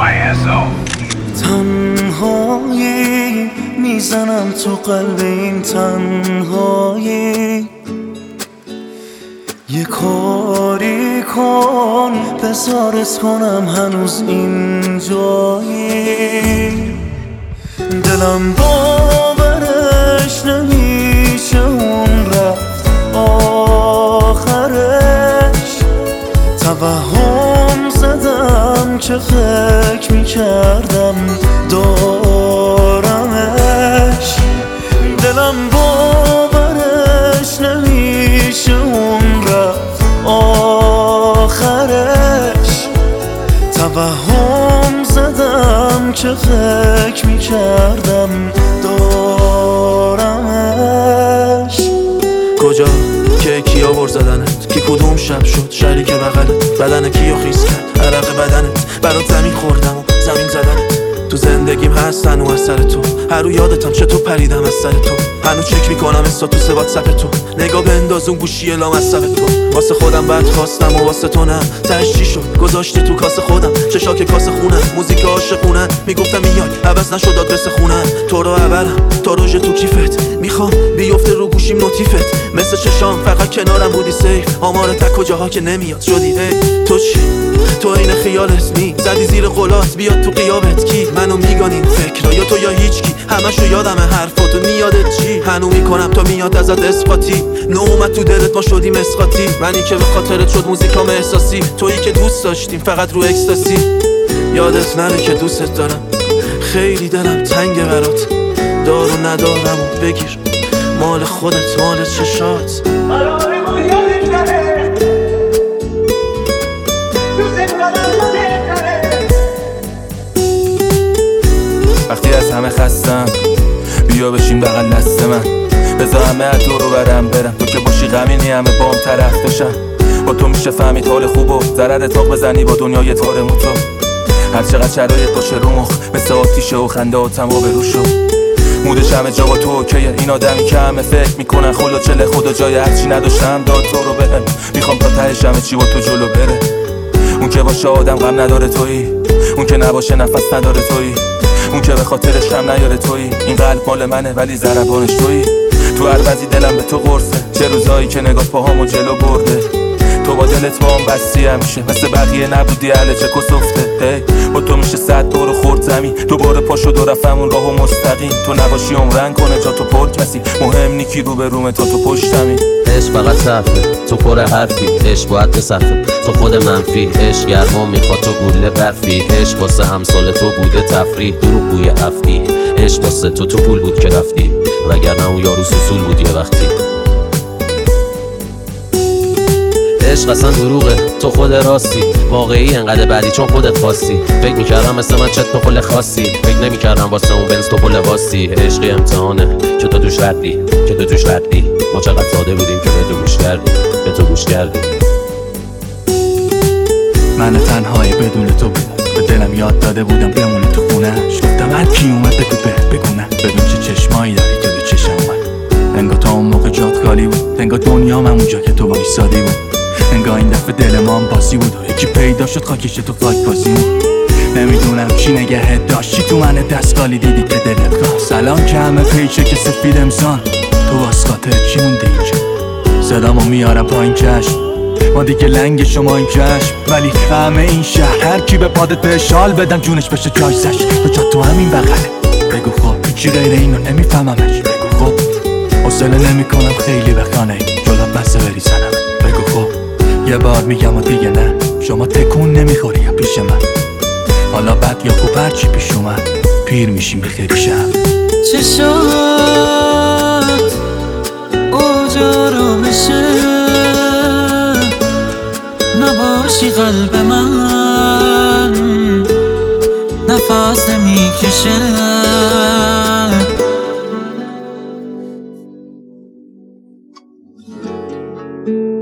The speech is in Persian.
تنهایی میزنم تو قلب این تنهایی، یه کاری کن بزارت کنم هنوز اینجایی. دلم باورش نمیشه اون رفت آخرش، توهم زدم که فکر میکردم دارمش. دلم باورش نمیشه اون رفت آخرش، توهم زدم که فکر میکردم دارمش. کجا که کیا بر زدنت، کی کدوم شب شد شریک بغلت، بدن کیو خیس کرد عرق بدنت، برات زمین خوردم و زمین زدنت. تو زندگیم هست هنو اثر تو، هر رو یادتم چطور پریدم از سر تو، هنو چک میکنم استاتوس واتساپ تو، نگاه بنداز اون گوشی لامصب تو. واسه خودم بد خواستم و واسه تو نه، تهش چی شد گذاشتی تو کاسه خودم، چشاک کاسه خونه موزیک عاشقونه، میگفتم میای عوض نشد آدرس خونه. تو رو اولم تا روژه تو کیفت، میخوام بیفته رو گوشیم نوتیفت، مثل چشام فقط کنارم بودی سیف، آمار تک کجاها که نمیاد شدی هی. تو چی؟ تو این خیالت می زدی زیر قلات بیاد تو قیابت، کی منو میگانین فکر یا تو یا هیچ کی، همشو یادم حرفاتو نیادت چی، هنو میکنم تا میاد ازت اثباتی، نومت تو دلت ما شدیم اسقاطی، منی که به خاطرت شد موزیکام احساسی، تویی که دوست داشتیم فقط رو اکستاسی. یادت نره که دوستت دارم، خیلی دلم تنگه برات، دارو ندارم و بگیر مال خودت مال چشات. وقتی از همه خستم بیا بشین بغل دست من، بذار همه از دورو برم برم، تو که باشی غمینی همه بام طرف بشن، با تو میشه فهمید حال خوب و ضرر تاق بزنی با دنیای تار موتو، هر چقدر شرایط باشه رو مخ مثل آتیشه و خنده آتم و بروشو، مودش همه جا با تو اوکیه، این آدمی که همه فکر میکنن خلا چله خدا جای هرچی نداشتم داد تو رو بهم، میخوام تا تهش همه چی با تو جلو بره، اون که باشه آدم غم نداره تویی، اون که نباشه نفس نداره تویی، اون که به خاطرش هم نیاره تویی، این قلب مال منه ولی ضربانش تویی، تو هر وضعی دلم به تو قرصه، چه روزایی که نگاه پاهامو جلو برده، تو با دلت با هم بستی همیشه، مثل بقیه نبودی اهل چک و سفته، هی با تو میشه 100 دور خورد زمین، دوباره پا شد و رفتم اون راهو مستقیم، تو نباشی عمرن کنه جا تو پر کسی، مهم نی کی رو به رومه تا تو پشتمی. عشق فقط صرفه، تو پر حرفی، عشق باید بصفه، تو خود منفی، عشق گرما میخواد تو گوله برفی، عشق واسه همسال تو بوده تفریح دروغ بوی افتی، عشق واسه تو پول بود که رفتی، وگرنه اون یارو سوسول بود یه وقتی. عشق اصلا دروغه، تو خود راستی، واقعی انقدر بعدی چون خودت خواستی، فکر میکردم مثل من چت پل خاصی، فکر نمیکردم واسه اون بنز تو پل واستی، عشقی امتحانه که تو دوش ردی، که تو دوش ردی، ما چقدر ساده بودیم که به تو گوش کردی، به تو گوش کردی. من تنهایی بدون تو بودم، به دلم یاد داده بودم بمونه تو خونهش، گفتم هر کی اومد بگو بگونه، ببین چه چشمایی داری تو به چشم من، انگار تا اون موقع جات خالی بود، انگار دنیام همونجا که تو وایسادی بود، انگار این دفعه دل ما هم باسی بود و یکی پیدا شد خاکش تو فاک بازی بود. نمیدونم چی نگهت داشتی تو من دست خالی دیدی که دلت خواست، الان که همه پیچه که سفید امسان، تو واسه خاطر چی موندی اینجا؟ صدامو میارم پایین چشم، ما دیگه لنگ شما این چشم، ولی همه این شهر هر کی به پادت به شال بدم جونش بشه جایزش، تو جا تو همین بغله، بگو خب هیچی غیر اینو نمیفهممش، بگو خب حوصله نمیکنم خیلی بخانه جلوت بسته بری زنم، بگو خب یه بار میگم و دیگه نه، شما تکون نمیخوری یا پیش من، حالا بد یا خوب هرچی پیش اومد پیر میشیم بخیری شب. چشات آرامشه، نباشی قلب من نفس نمیکشه.